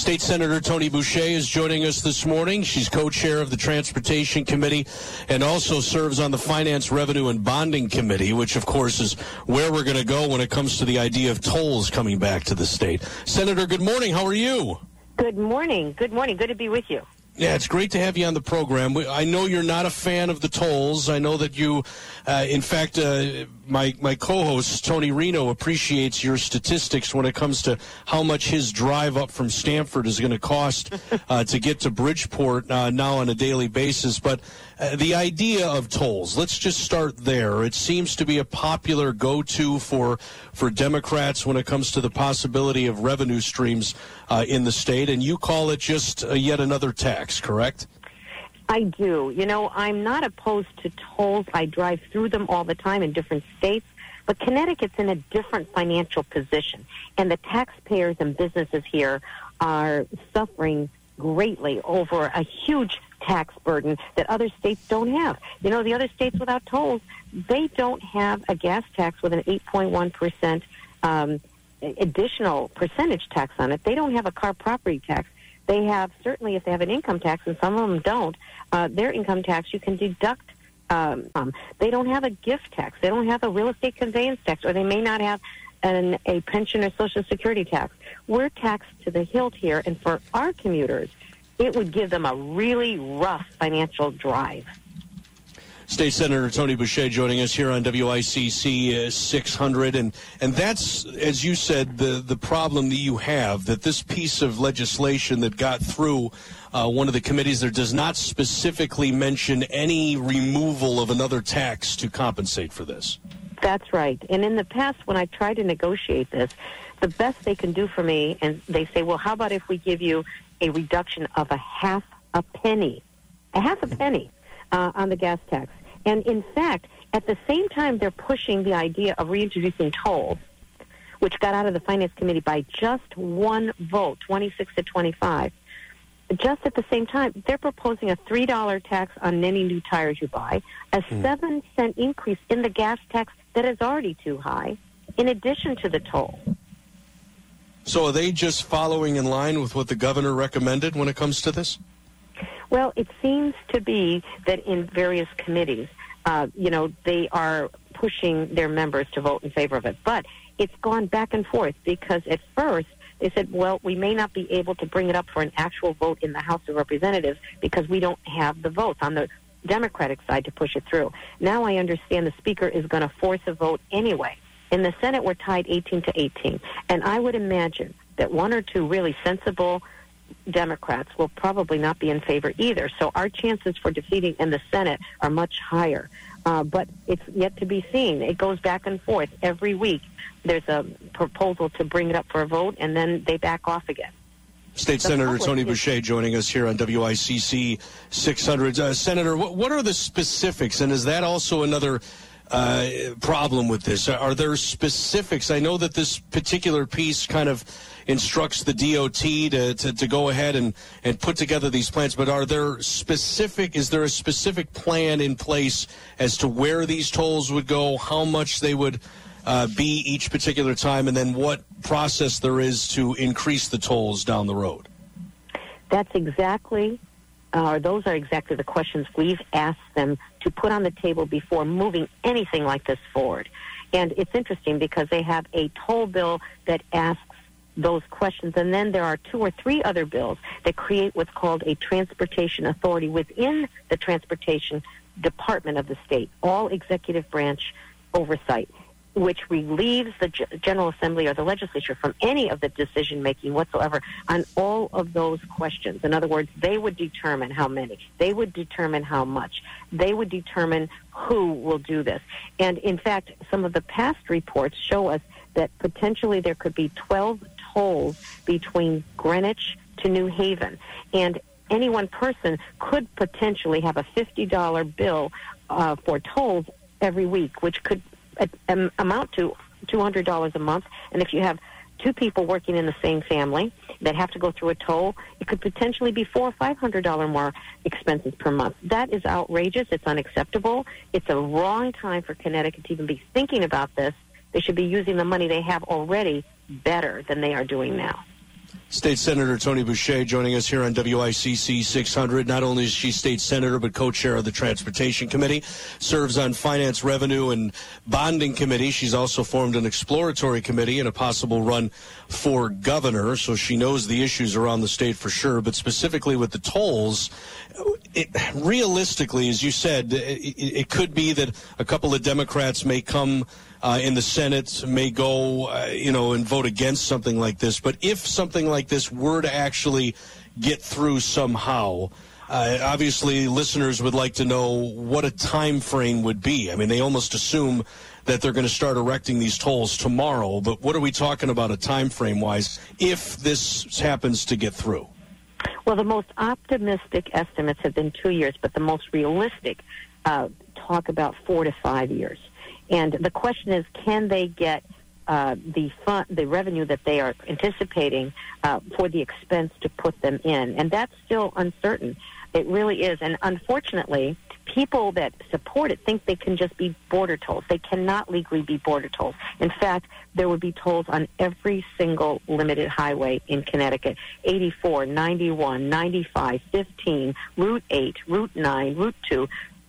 State Senator Tony Boucher is joining us this morning. She's co-chair of the Transportation Committee and also serves on the Finance, Revenue, and Bonding Committee, which, of course, is where we're going to go when it comes to the idea of tolls coming back to the state. Senator, good morning. How are you? Good morning. Good morning. Good to be with you. Yeah, it's great to have you on the program. I know you're not a fan of the tolls. I know that you, in fact, my co-host, Tony Reno, appreciates your statistics when it comes to how much his drive up from Stamford is going to cost to get to Bridgeport now on a daily basis. But the idea of tolls, let's just start there. It seems to be a popular go-to for Democrats when it comes to the possibility of revenue streams in the state, and you call it just yet another tax, correct? I do. You know, I'm not opposed to tolls. I drive through them all the time in different states. But Connecticut's in a different financial position. And the taxpayers and businesses here are suffering greatly over a huge tax burden that other states don't have. You know, the other states without tolls, they don't have a gas tax with an 8.1% additional percentage tax on it. They don't have a car property tax. They have, certainly if they have an income tax, and some of them don't, their income tax you can deduct. They don't have a gift tax. They don't have a real estate conveyance tax, or they may not have a pension or Social Security tax. We're taxed to the hilt here, and for our commuters, it would give them a really rough financial drive. State Senator Tony Boucher joining us here on WICC 600. And that's, as you said, the problem that you have, that this piece of legislation that got through one of the committees there does not specifically mention any removal of another tax to compensate for this. That's right. And in the past, when I tried to negotiate this, the best they can do for me, and they say, well, how about if we give you a reduction of a half a penny on the gas tax. And in fact, at the same time they're pushing the idea of reintroducing tolls, which got out of the Finance Committee by just one vote, 26 to 25. Just at the same time, they're proposing a $3 tax on any new tires you buy, a 7-cent increase in the gas tax that is already too high, in addition to the toll. So are they just following in line with what the governor recommended when it comes to this? Well, it seems to be that in various committees, they are pushing their members to vote in favor of it. But it's gone back and forth because at first they said, well, we may not be able to bring it up for an actual vote in the House of Representatives because we don't have the votes on the Democratic side to push it through. Now I understand the Speaker is going to force a vote anyway. In the Senate, we're tied 18 to 18. And I would imagine that one or two really sensible Democrats will probably not be in favor either. So our chances for defeating in the Senate are much higher. But it's yet to be seen. It goes back and forth. Every week there's a proposal to bring it up for a vote, and then they back off again. State Senator Tony Boucher joining us here on WICC 600. Senator, what are the specifics, and is that also another problem with this? Are there specifics? I know that this particular piece kind of instructs the DOT to go ahead and put together these plans, but is there a specific plan in place as to where these tolls would go, how much they would be each particular time, and then what process there is to increase the tolls down the road? Those are exactly the questions we've asked them to put on the table before moving anything like this forward. And it's interesting because they have a toll bill that asks those questions, and then there are 2 or 3 other bills that create what's called a transportation authority within the transportation department of the state, all executive branch oversight, which relieves the General Assembly or the legislature from any of the decision-making whatsoever on all of those questions. In other words, they would determine how many. They would determine how much. They would determine who will do this. And, in fact, some of the past reports show us that potentially there could be 12 tolls between Greenwich to New Haven. And any one person could potentially have a $50 bill for tolls every week, which could amount to $200 a month. And if you have 2 people working in the same family that have to go through a toll, it could potentially be $400 or $500 more expenses per month. That is outrageous. It's unacceptable. It's a wrong time for Connecticut to even be thinking about this. They should be using the money they have already better than they are doing now. State Senator Tony Boucher joining us here on WICC 600. Not only is she state senator, but co-chair of the Transportation Committee, serves on Finance, Revenue, and Bonding Committee. She's also formed an exploratory committee and a possible run for governor, so she knows the issues around the state for sure. But specifically with the tolls, realistically, as you said, it could be that a couple of Democrats may come in the Senate, may go, and vote against something like this. But if something like this were to actually get through somehow, obviously listeners would like to know what a time frame would be. I mean, they almost assume that they're going to start erecting these tolls tomorrow. But what are we talking about a time frame wise if this happens to get through? Well, the most optimistic estimates have been 2 years, but the most realistic talk about 4 to 5 years. And the question is, can they get the revenue that they are anticipating for the expense to put them in? And that's still uncertain. It really is. And unfortunately, people that support it think they can just be border tolls. They cannot legally be border tolls. In fact, there would be tolls on every single limited highway in Connecticut: 84, 91, 95, 15, Route 8, Route 9, Route 2,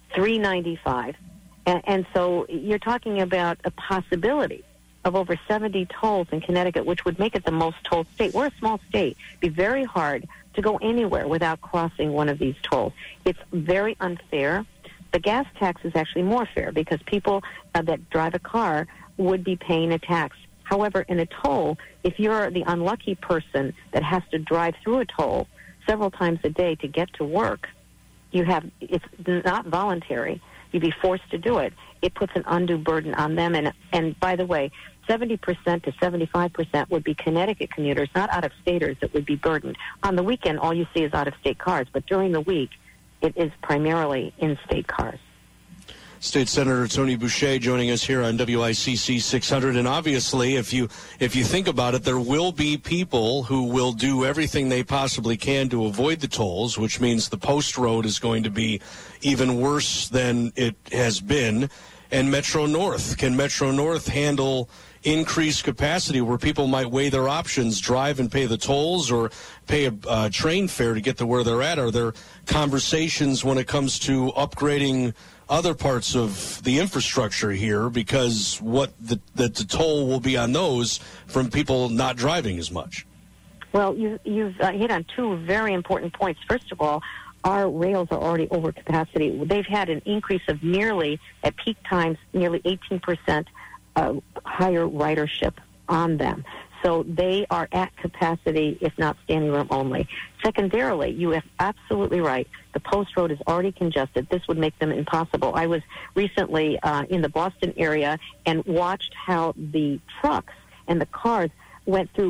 395. And so you're talking about a possibility of over 70 tolls in Connecticut, which would make it the most tolled state. We're a small state. It'd be very hard to go anywhere without crossing one of these tolls. It's very unfair. The gas tax is actually more fair because people that drive a car would be paying a tax. However, in a toll, if you're the unlucky person that has to drive through a toll several times a day to get to work, it's not voluntary. You'd be forced to do it. It puts an undue burden on them. And by the way, 70% to 75% would be Connecticut commuters, not out-of-staters, that would be burdened. On the weekend, all you see is out-of-state cars, but during the week, it is primarily in-state cars. State Senator Tony Boucher joining us here on WICC 600. And obviously, if you think about it, there will be people who will do everything they possibly can to avoid the tolls, which means the post road is going to be even worse than it has been. And Metro North, can Metro North handle increased capacity where people might weigh their options, drive and pay the tolls or pay a train fare to get to where they're at? Are there conversations when it comes to upgrading other parts of the infrastructure here, because the toll will be on those from people not driving as much? Well, you've hit on two very important points. First of all, our rails are already over capacity. They've had an increase of at peak times, nearly 18% higher ridership on them. So they are at capacity, if not standing room only. Secondarily, you are absolutely right. The post road is already congested. This would make them impossible. I was recently in the Boston area and watched how the trucks and the cars went through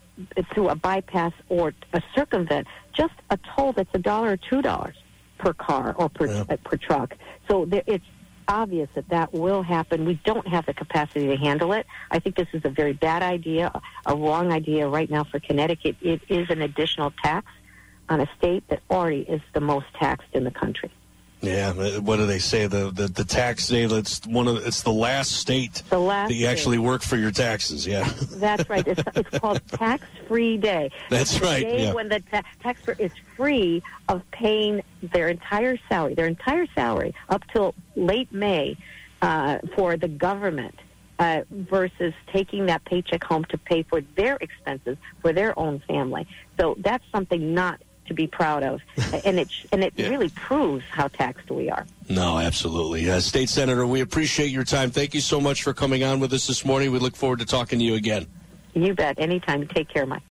a bypass or a circumvent, just a toll that's $1 or $2 per car or per truck. So it's obvious that will happen. We don't have the capacity to handle it. I think this is a very bad idea, a wrong idea right now for Connecticut. It is an additional tax on a state that already is the most taxed in the country. Yeah, what do they say? The tax state, it's the last state that you actually work for your taxes. Yeah, that's right. It's called tax-free day. That's right. The day when the taxpayer is free of paying their entire salary up till late May for the government, versus taking that paycheck home to pay for their expenses for their own family. So that's something not to be proud of, and it really proves how taxed we are. No, absolutely. State Senator, we appreciate your time. Thank you so much for coming on with us this morning. We look forward to talking to you again. You bet. Anytime. Take care, Mike.